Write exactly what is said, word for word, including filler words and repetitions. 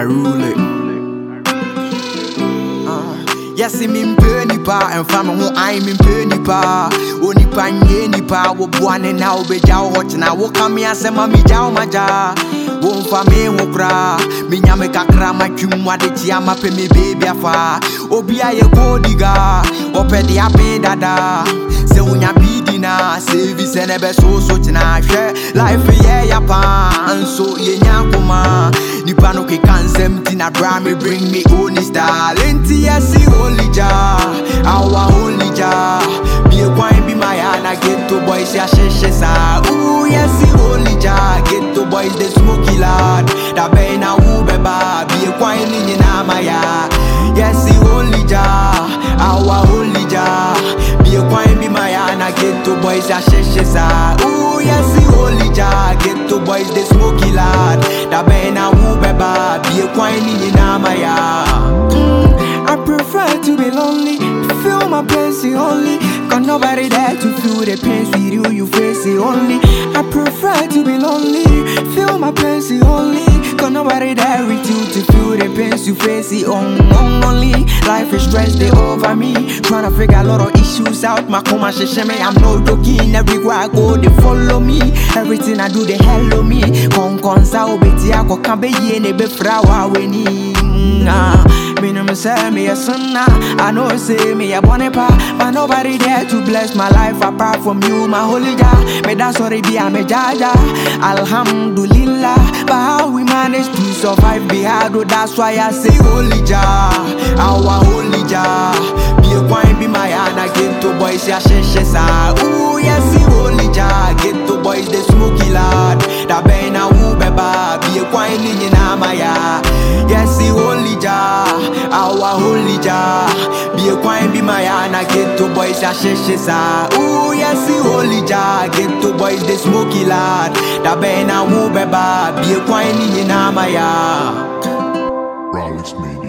rule it. Yes, I'm in penny pa, and from who I'm in penny pa. Only panye pa, wo buane now be jaw hot now. Wo come here, say mami jaw maja. Won fa me wo kra, me nyame kakra ma twumwa de tia ma pe me baby afa. Obi aye godiga, opedi ape dada. Se unya bidina, service ene be so so tina hwe. Life yeah ya pa, so ye nyakoma. Nipa no ke kansem tina bra me bring me only style. Enti yesi only ja, our only ja. Be a wine be my ana get to boys ya sheshe sa. Ooh yesi only ja, get to boys they smoky lad. Da be na wu beba, be a wine in na maya. Yesi only ja, our only ja. Be a wine be my ana get to boys ya sheshe sa. Ooh yesi only ja, get to boys they smoky lad. Da be na wu beba, be a wine in na maya. I prefer to be lonely, feel my pain only. Got nobody there to feel the pain with you, you face it only. I prefer to be lonely, feel my pain only. Got nobody there with you to feel the pain you face it on, on only. Life is stressed they over me, trying to figure a lot of issues out. My coma shame, I'm no joking. Everywhere I go they follow me, everything I do they hello me. Con consa obeti ako kambe ye ne be frawa weni. Me no me say me a son, I know say me a bonepa, but nobody there to bless my life apart from you, my holy God. Me that's what it be, I'm a jaja. Alhamdulillah, but how we manage to survive be hard, oh, that's why I say holy Jah, our holy Jah. Be a wine be my ana get to boys ya sheshe sa. Ooh yes, holy Jah, get to boys they smoky lad. Da be na wu beba, be a wine in na maya. Yes, holy Jah, our holy Jah. Be a wine be my ana get to boys ya sheshe sa. Ooh yes, holy Jah, get to boys they smoky lad. Da be na wu beba, be a wine in na maya. Rawlix Media.